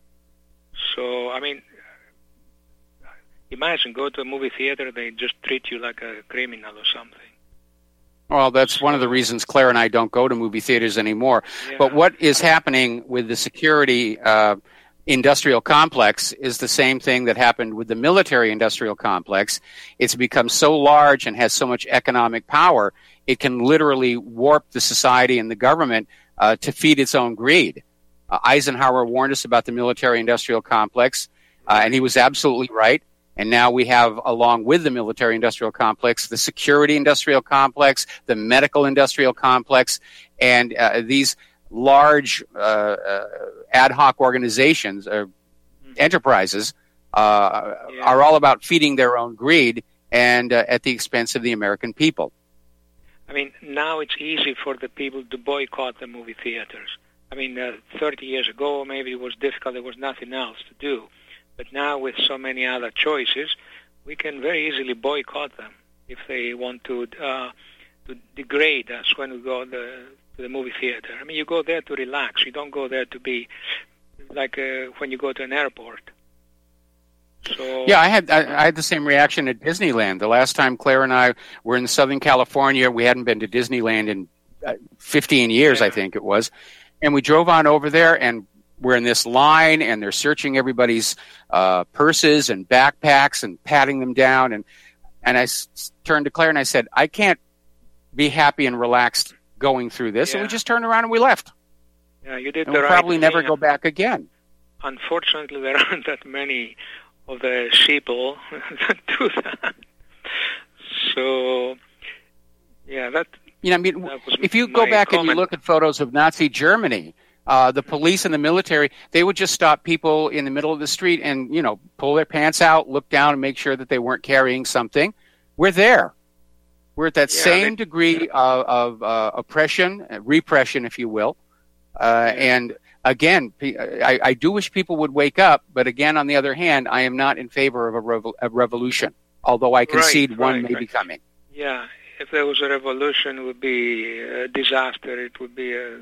So, I mean, imagine go to a movie theater, they just treat you like a criminal or something. Well, that's one of the reasons Claire and I don't go to movie theaters anymore. Yeah. But what is happening with the security uh, industrial complex is the same thing that happened with the military industrial complex. It's become so large and has so much economic power, it can literally warp the society and the government uh, to feed its own greed. Uh, Eisenhower warned us about the military industrial complex, uh, and he was absolutely right. And now we have, along with the military industrial complex, the security industrial complex, the medical industrial complex, and uh, these large uh, uh, ad hoc organizations, uh, enterprises, uh, Yeah. are all about feeding their own greed and uh, at the expense of the American people. I mean, now it's easy for the people to boycott the movie theaters. I mean, uh, thirty years ago, maybe it was difficult. There was nothing else to do. But now with so many other choices, we can very easily boycott them if they want to uh, to degrade us when we go the, to the movie theater. I mean, you go there to relax. You don't go there to be like uh, when you go to an airport. So Yeah, I had I, I had the same reaction at Disneyland. The last time Claire and I were in Southern California, we hadn't been to Disneyland in uh, fifteen years, Yeah. I think it was. And we drove on over there, and we're in this line, and they're searching everybody's uh, purses and backpacks and patting them down. And and I s- turned to Claire and I said, I can't be happy and relaxed going through this. And Yeah. we just turned around and we left. yeah, you did And the we'll right probably never thing. go back again. Unfortunately, there aren't that many of the sheeple that do that. So, yeah, that. You know, I mean, if you go back comment. and you look at photos of Nazi Germany, uh, the police and the military, they would just stop people in the middle of the street and, you know, pull their pants out, look down, and make sure that they weren't carrying something. We're there. We're at that yeah, same they, degree of, of uh, oppression, repression, if you will. Uh, yeah. And again, I, I do wish people would wake up, but again, on the other hand, I am not in favor of a, revo- a revolution, although I concede right, one right, may right. be coming. Yeah. If there was a revolution, it would be a disaster. It would be a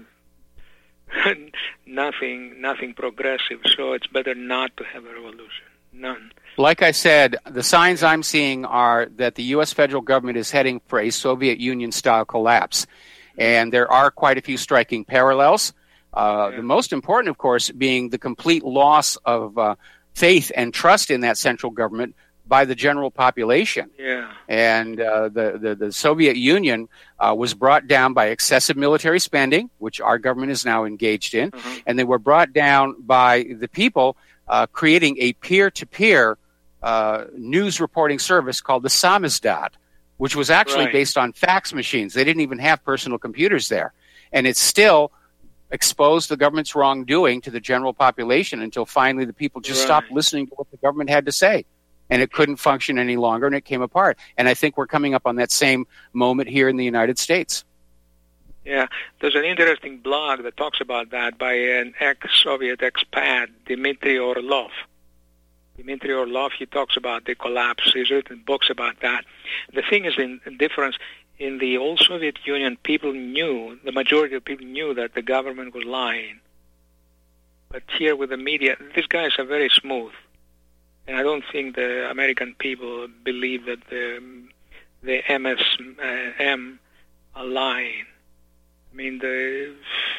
nothing, nothing progressive. So it's better not to have a revolution. None. Like I said, the signs I'm seeing are that the U S federal government is heading for a Soviet Union-style collapse. And there are quite a few striking parallels. Uh, yeah. The most important, of course, being the complete loss of uh, faith and trust in that central government by the general population. Yeah. And uh, the, the, the Soviet Union uh, was brought down by excessive military spending, which our government is now engaged in, mm-hmm. and they were brought down by the people uh, creating a peer-to-peer uh, news reporting service called the Samizdat, which was actually right. based on fax machines. They didn't even have personal computers there. And it still exposed the government's wrongdoing to the general population until finally the people just right. stopped listening to what the government had to say. And it couldn't function any longer, and it came apart. And I think we're coming up on that same moment here in the United States. Yeah, there's an interesting blog that talks about that by an ex-Soviet expat, Dmitry Orlov. Dmitry Orlov, he talks about the collapse. He's written books about that. The thing is, in the difference, in the old Soviet Union, people knew, the majority of people knew that the government was lying. But here with the media, these guys are very smooth. And I don't think the American people believe that the the M S M are lying. I mean, the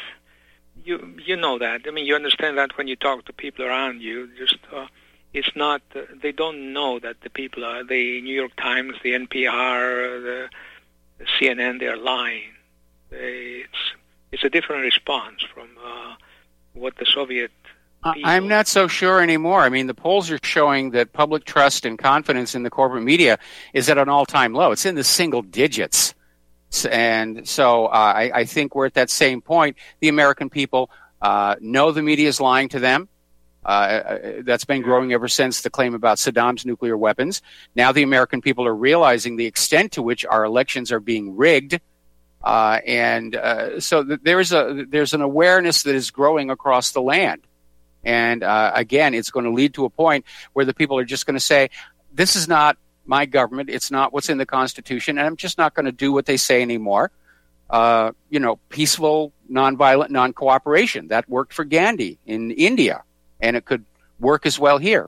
you you know that. I mean, you understand that when you talk to people around you. Just uh, it's not. Uh, they don't know that the people are the New York Times, the N P R, the, the C N N. They are lying. They, it's it's a different response from uh, what the Soviet. People. I'm not so sure anymore. I mean, the polls are showing that public trust and confidence in the corporate media is at an all-time low. It's in the single digits. And so uh, I, I think we're at that same point. The American people uh, know the media is lying to them. Uh, that's been growing ever since the claim about Saddam's nuclear weapons. Now the American people are realizing the extent to which our elections are being rigged. Uh, and uh, so th- there's a there's an awareness that is growing across the land. And uh, again, it's going to lead to a point where the people are just going to say, this is not my government. It's not what's in the Constitution. And I'm just not going to do what they say anymore. Uh, you know, peaceful, nonviolent, non-cooperation. That worked for Gandhi in India. And it could work as well here.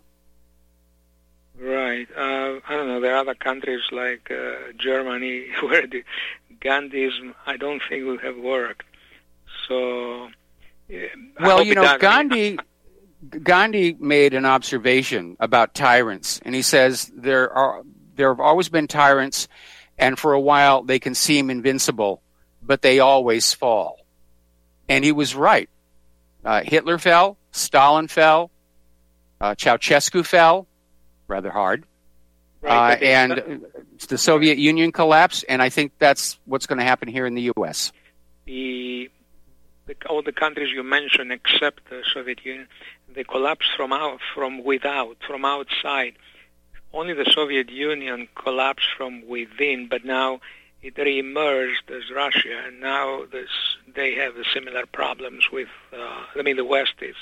Right. Uh, I don't know. There are other countries like uh, Germany where the Gandhism, I don't think, will have worked. So... Yeah, well, you know, Gandhi... Gandhi made an observation about tyrants, and he says there are there have always been tyrants, and for a while they can seem invincible, but they always fall. And he was right. Uh, Hitler fell, Stalin fell, uh, Ceausescu fell, rather hard, right, uh, and that, the Soviet Union collapsed, and I think that's what's going to happen here in the U S. The, the all the countries you mentioned, except the Soviet Union, they collapsed from out, from without, from outside. Only the Soviet Union collapsed from within, but now it re-emerged as Russia, and now this, they have similar problems with. Uh, I mean, the West is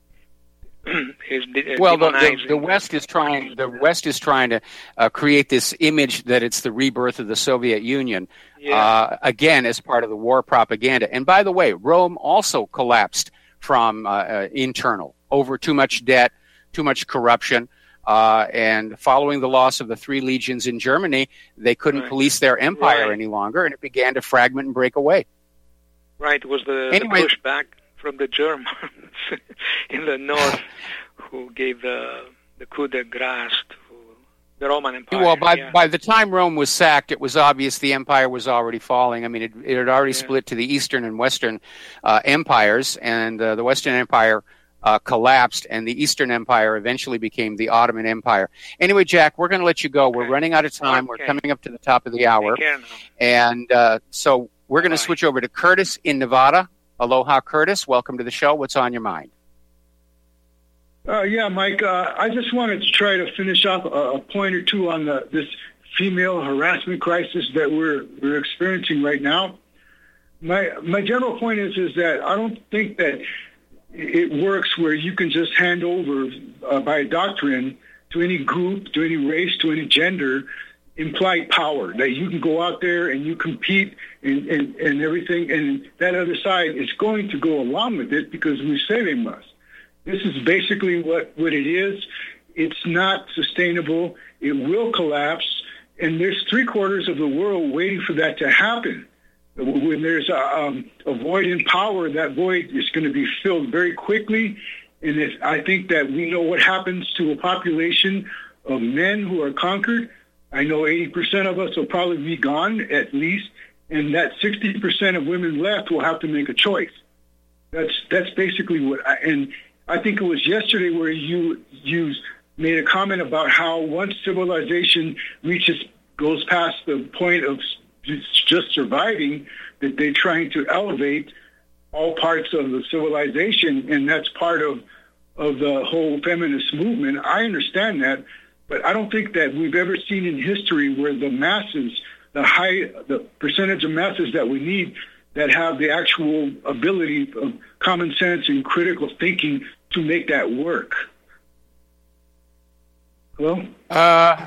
is de- well. The, demonizing. the, the West is trying. The West is trying to uh, create this image that it's the rebirth of the Soviet Union. Yeah. Uh, again, as part of the war propaganda. And by the way, Rome also collapsed from uh, uh, internal. Over too much debt, too much corruption, uh, and following the loss of the three legions in Germany, they couldn't right. police their empire right. any longer, and it began to fragment and break away. Right, it was the, anyway, the pushback from the Germans in the north who gave the, the coup de grace to the Roman Empire. Well, by, yeah. by the time Rome was sacked, it was obvious the empire was already falling. I mean, it, it had already yeah. split to the Eastern and Western uh, empires, and uh, the Western Empire uh, collapsed, and the Eastern Empire eventually became the Ottoman Empire. Anyway, Jack, we're going to let you go. We're running out of time. Okay. We're coming up to the top of the hour. Take care now. And uh, so we're going to switch over to Curtis in Nevada. Aloha, Curtis. Welcome to the show. What's on your mind? Uh, yeah, Mike, uh, I just wanted to try to finish off a, a point or two on the, this female harassment crisis that we're we're experiencing right now. My my general point is is that I don't think that it works where you can just hand over uh, by doctrine to any group, to any race, to any gender, implied power, that you can go out there and you compete and, and, and everything, and that other side is going to go along with it because we say they must. This is basically what, what it is. It's not sustainable. It will collapse. And there's three quarters of the world waiting for that to happen. When there's a, um, a void in power, that void is going to be filled very quickly. And if, I think that we know what happens to a population of men who are conquered. I know eighty percent of us will probably be gone at least. And that sixty percent of women left will have to make a choice. That's that's basically what I, and I think it was yesterday where you you made a comment about how once civilization reaches goes past the point of just surviving, that they're trying to elevate all parts of the civilization, and that's part of of the whole feminist movement. I understand that, but I don't think that we've ever seen in history where the masses, the high, the percentage of masses that we need that have the actual ability of common sense and critical thinking to make that work. Hello? Uh,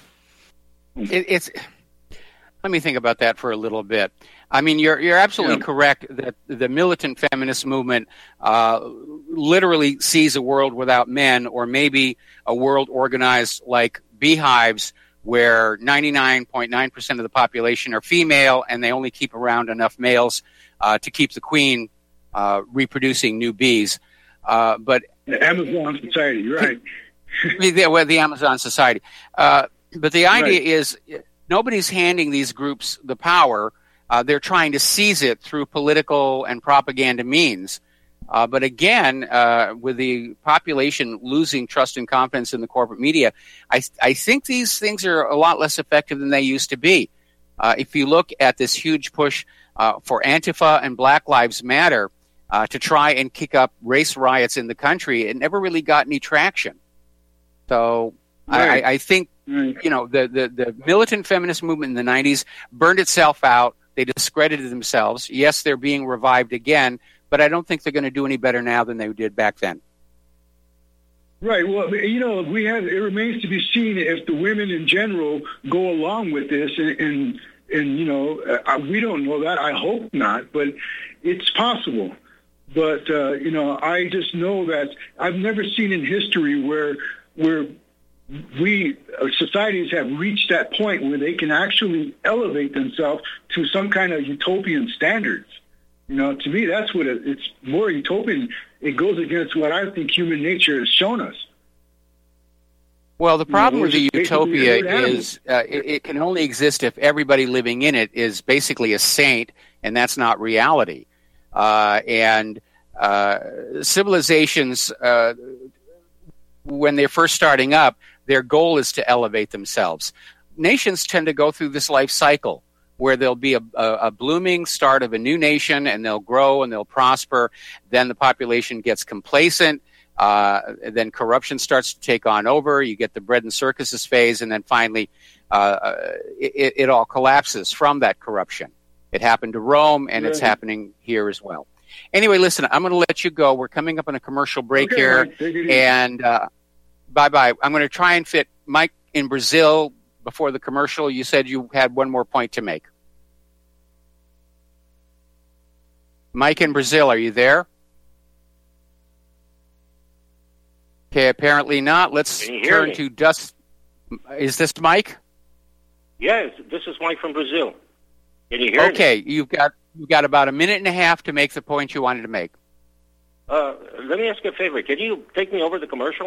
it, it's... Let me think about that for a little bit. I mean, you're you're absolutely yeah. correct that the militant feminist movement uh, literally sees a world without men, or maybe a world organized like beehives where ninety-nine point nine percent of the population are female and they only keep around enough males uh, to keep the queen uh, reproducing new bees. Uh, but the Amazon Society, you're right. the, well, the Amazon Society. Uh, but the idea right. is... Nobody's handing these groups the power. Uh, they're trying to seize it through political and propaganda means. Uh, but again, uh, with the population losing trust and confidence in the corporate media, I, I think these things are a lot less effective than they used to be. Uh, if you look at this huge push uh, for Antifa and Black Lives Matter uh, to try and kick up race riots in the country, it never really got any traction. So right. I, I think you know, the, the, the militant feminist movement in the nineties burned itself out. They discredited themselves. Yes, they're being revived again, but I don't think they're going to do any better now than they did back then. Right. Well, you know, we have, it remains to be seen if the women in general go along with this. And, and, and you know, uh, we don't know that. I hope not, but it's possible. But, uh, you know, I just know that I've never seen in history where where we uh, societies have reached that point where they can actually elevate themselves to some kind of utopian standards. You know, to me, that's what it, it's more utopian. It goes against what I think human nature has shown us. Well, the problem you know, with the utopia is uh, it, it can only exist if everybody living in it is basically a saint, and that's not reality. Uh, and uh, civilizations, uh, when they're first starting up, their goal is to elevate themselves. Nations tend to go through this life cycle where there'll be a, a, a blooming start of a new nation, and they'll grow and they'll prosper. Then the population gets complacent. Uh, then corruption starts to take on over. You get the bread and circuses phase, and then finally uh, it, it all collapses from that corruption. It happened to Rome, and yeah. it's happening here as well. Anyway, listen, I'm going to let you go. We're coming up on a commercial break okay, here, right. and uh, bye-bye. I'm going to try and fit Mike in Brazil before the commercial. You said you had one more point to make. Mike in Brazil, are you there? Okay, apparently not. Let's turn me? to Dust. Is this Mike? Yes, this is Mike from Brazil. Can you hear okay, me? you've got you've got about a minute and a half to make the point you wanted to make. Uh, let me ask you a favor. Can you take me over the commercial?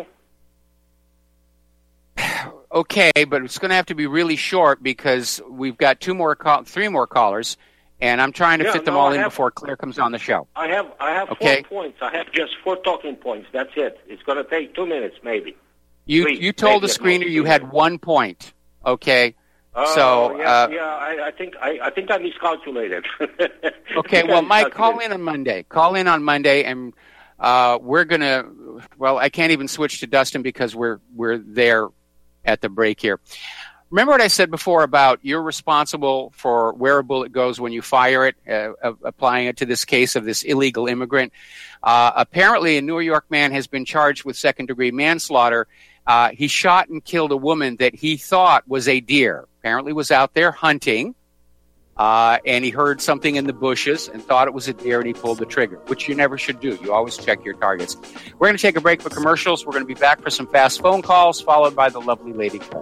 Okay, but it's going to have to be really short because we've got two more, call- three more callers, and I'm trying to Yeah, fit them no, all I in have- before Claire comes on the show. I have I have Okay. four points. I have just four talking points. That's it. It's going to take two minutes, maybe. You Three, you told the maybe at screener most. you had one point. Okay. Oh, so yeah, uh, yeah. I, I think I, I think I miscalculated. okay. Well, Mike, call in on Monday. Call in on Monday, and uh, we're gonna. Well, I can't even switch to Dustin because we're we're there at the break here. Remember what I said before about you're responsible for where a bullet goes when you fire it, uh, uh, applying it to this case of this illegal immigrant. Uh, apparently, a New York man has been charged with second-degree manslaughter. Uh, he shot and killed a woman that he thought was a deer. Apparently was out there hunting, uh, and he heard something in the bushes and thought it was a deer, and he pulled the trigger, which you never should do. You always check your targets. We're going to take a break for commercials. We're going to be back for some fast phone calls, followed by the lovely Lady Claire.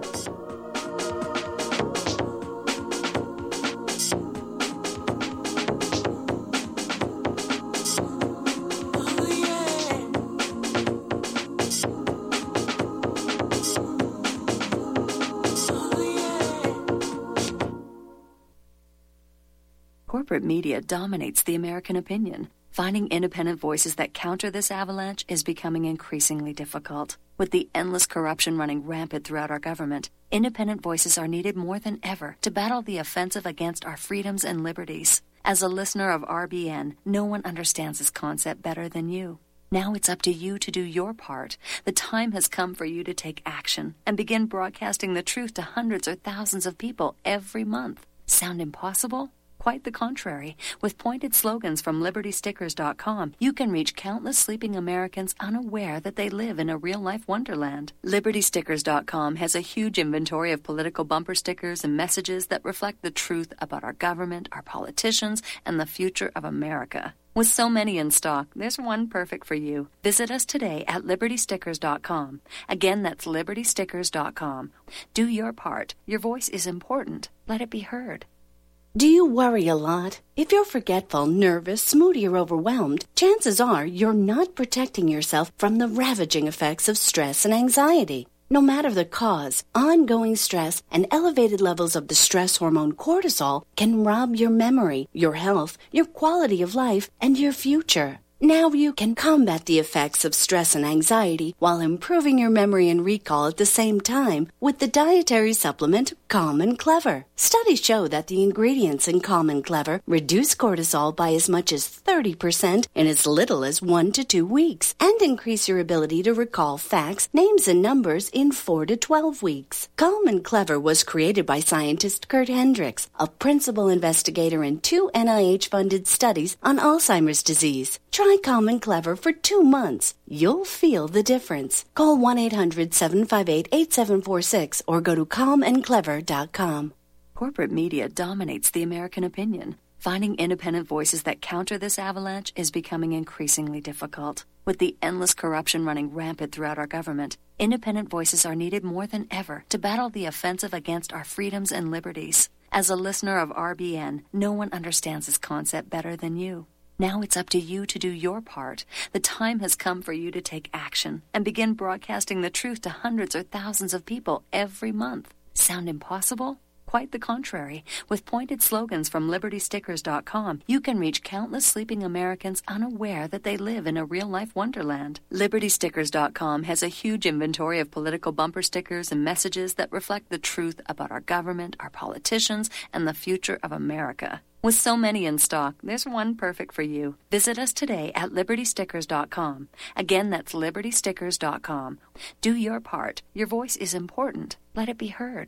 Corporate media dominates the American opinion. Finding independent voices that counter this avalanche is becoming increasingly difficult. With the endless corruption running rampant throughout our government, independent voices are needed more than ever to battle the offensive against our freedoms and liberties. As a listener of R B N, no one understands this concept better than you. Now it's up to you to do your part. The time has come for you to take action and begin broadcasting the truth to hundreds or thousands of people every month. Sound impossible? Quite the contrary. With pointed slogans from Liberty Stickers dot com, you can reach countless sleeping Americans unaware that they live in a real-life wonderland. Liberty Stickers dot com has a huge inventory of political bumper stickers and messages that reflect the truth about our government, our politicians, and the future of America. With so many in stock, there's one perfect for you. Visit us today at Liberty Stickers dot com. Again, that's Liberty Stickers dot com. Do your part. Your voice is important. Let it be heard. Do you worry a lot? If you're forgetful, nervous, moody, or overwhelmed, chances are you're not protecting yourself from the ravaging effects of stress and anxiety. No matter the cause, ongoing stress and elevated levels of the stress hormone cortisol can rob your memory, your health, your quality of life, and your future. Now you can combat the effects of stress and anxiety while improving your memory and recall at the same time with the dietary supplement Calm and Clever. Studies show that the ingredients in Calm and Clever reduce cortisol by as much as thirty percent in as little as one to two weeks and increase your ability to recall facts, names, and numbers in four to twelve weeks. Calm and Clever was created by scientist Kurt Hendricks, a principal investigator in two N I H-funded studies on Alzheimer's disease. Try Calm and Clever for two months. You'll feel the difference. Call one eight hundred seven five eight eight seven four six or go to calm and clever dot com. Corporate media dominates the American opinion. Finding independent voices that counter this avalanche is becoming increasingly difficult. With the endless corruption running rampant throughout our government, independent voices are needed more than ever to battle the offensive against our freedoms and liberties. As a listener of R B N, no one understands this concept better than you. Now it's up to you to do your part. The time has come for you to take action and begin broadcasting the truth to hundreds or thousands of people every month. Sound impossible? Quite the contrary. With pointed slogans from Liberty Stickers dot com, you can reach countless sleeping Americans unaware that they live in a real-life wonderland. Liberty Stickers dot com has a huge inventory of political bumper stickers and messages that reflect the truth about our government, our politicians, and the future of America. With so many in stock, there's one perfect for you. Visit us today at Liberty Stickers dot com. Again, that's Liberty Stickers dot com. Do your part. Your voice is important. Let it be heard.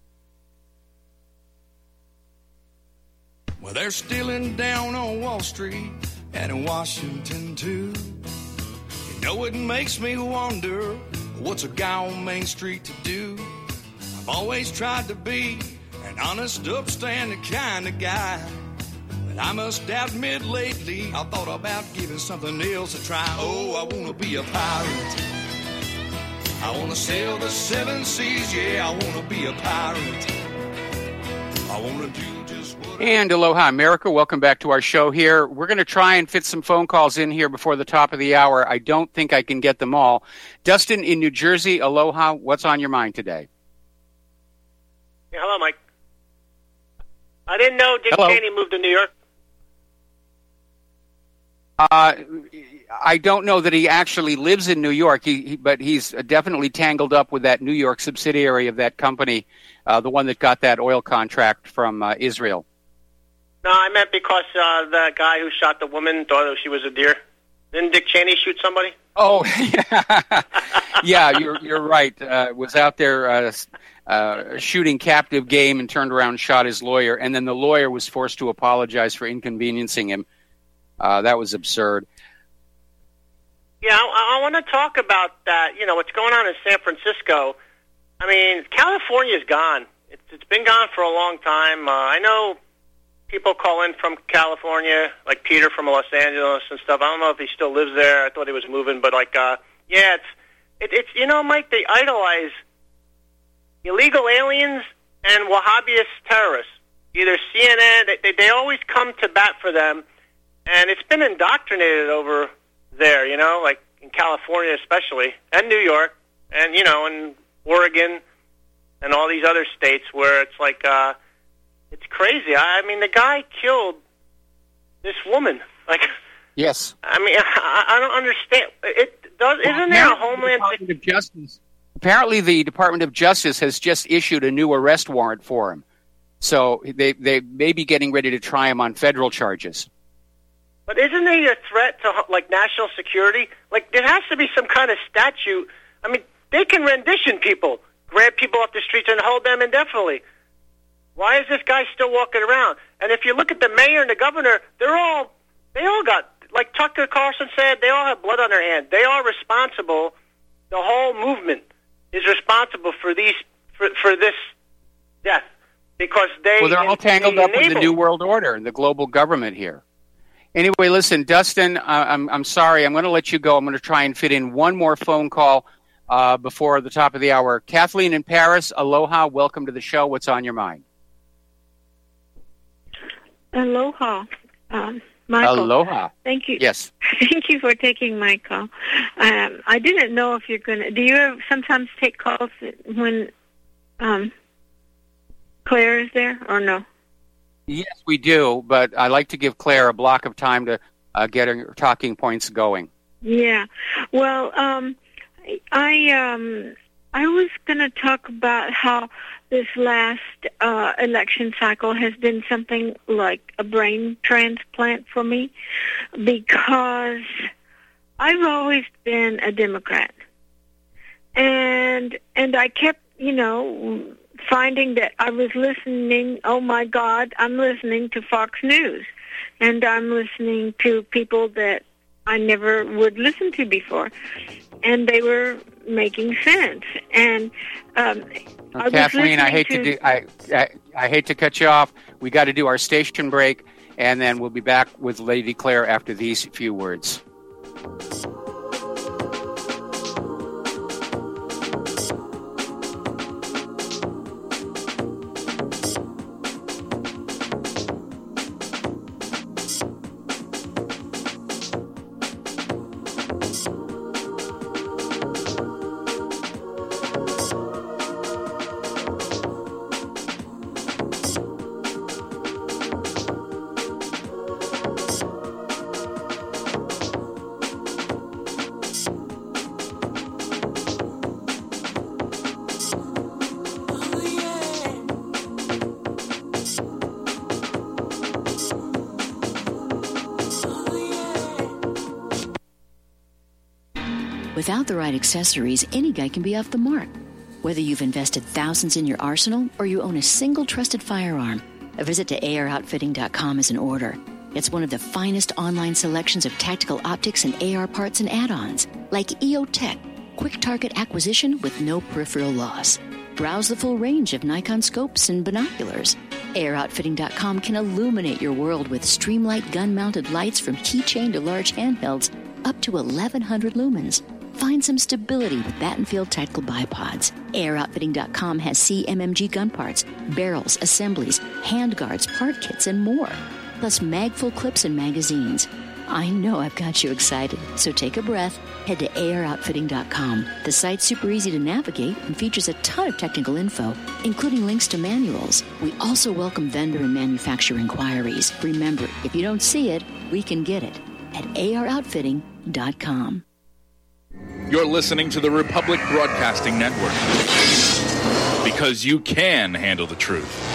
Well, they're stealing down on Wall Street and in Washington, too. You know, it makes me wonder, what's a guy on Main Street to do? I've always tried to be an honest, upstanding kind of guy. But I must admit lately, I thought about giving something else a try. Oh, I want to be a pirate. I want to sail the seven seas, yeah, I want to be a pirate. I want to do just what... And aloha, America. Welcome back to our show here. We're going to try and fit some phone calls in here before the top of the hour. I don't think I can get them all. Dustin in New Jersey, aloha. What's on your mind today? Yeah, hello, Mike. I didn't know Dick Hello. Cheney moved to New York. Uh, I don't know that he actually lives in New York, he, he, but he's definitely tangled up with that New York subsidiary of that company, uh, the one that got that oil contract from uh, Israel. No, I meant because uh, the guy who shot the woman thought she was a deer. Didn't Dick Cheney shoot somebody? Oh, yeah, yeah, you're you're right. Uh, was out there uh, uh, shooting captive game and turned around and shot his lawyer, and then the lawyer was forced to apologize for inconveniencing him. Uh, that was absurd. Yeah, I, I want to talk about that. You know, what's going on in San Francisco. I mean, California's gone. It's, it's been gone for a long time. Uh, I know people call in from California, like Peter from Los Angeles and stuff. I don't know if he still lives there. I thought he was moving, but like, uh, yeah, it's it, it's you know, Mike, they idolize illegal aliens and Wahhabist terrorists. Either C N N, they, they they always come to bat for them, and it's been indoctrinated over there. You know, like in California especially, and New York, and you know, and Oregon, and all these other states where it's like. Uh, It's crazy. I mean, the guy killed this woman. Like, yes. I mean, I, I don't understand. It does. Isn't there a Homeland Department of Justice? Apparently, the Department of Justice has just issued a new arrest warrant for him. So they they may be getting ready to try him on federal charges. But isn't there a threat to like national security? Like, there has to be some kind of statute. I mean, they can rendition people, grab people off the streets, and hold them indefinitely. Why is this guy still walking around? And if you look at the mayor and the governor, they're all, they all got, like Tucker Carlson said, they all have blood on their hands. They are responsible. The whole movement is responsible for these, for, for this death because they. Well, they're all tangled they up with the enable- New World Order and the global government here. Anyway, listen, Dustin, I, I'm I'm sorry. I'm going to let you go. I'm going to try and fit in one more phone call uh, before the top of the hour. Kathleen in Paris, aloha. Welcome to the show. What's on your mind? Aloha, um, Michael. Aloha. Thank you. Yes. Thank you for taking my call. Um, I didn't know if you're going to... Do you ever sometimes take calls when um, Claire is there, or no? Yes, we do, but I like to give Claire a block of time to uh, get her talking points going. Yeah. Well, um, I um, I was going to talk about how this last uh, election cycle has been something like a brain transplant for me, because I've always been a Democrat, and and I kept, you know, finding that I was listening. Oh my God, I'm listening to Fox News, and I'm listening to people that I never would listen to before, and they were making sense. And um, I Kathleen, I hate to, to do. I, I I hate to cut you off. We got to do our station break, and then we'll be back with Lady Claire after these few words. Without the right accessories, any guy can be off the mark. Whether you've invested thousands in your arsenal or you own a single trusted firearm, a visit to A R outfitting dot com is in order. It's one of the finest online selections of tactical optics and A R parts and add-ons, like E O Tech, quick target acquisition with no peripheral loss. Browse the full range of Nikon scopes and binoculars. A R outfitting dot com can illuminate your world with Streamlight gun-mounted lights from keychain to large handhelds up to eleven hundred lumens. Find some stability with Battenfield Tactical Bipods. A R outfitting dot com has C M M G gun parts, barrels, assemblies, handguards, part kits, and more. Plus mag-full clips and magazines. I know I've got you excited, so take a breath. Head to A R outfitting dot com. The site's super easy to navigate and features a ton of technical info, including links to manuals. We also welcome vendor and manufacturer inquiries. Remember, if you don't see it, we can get it at A R outfitting dot com. You're listening to the Republic Broadcasting Network, because you can handle the truth.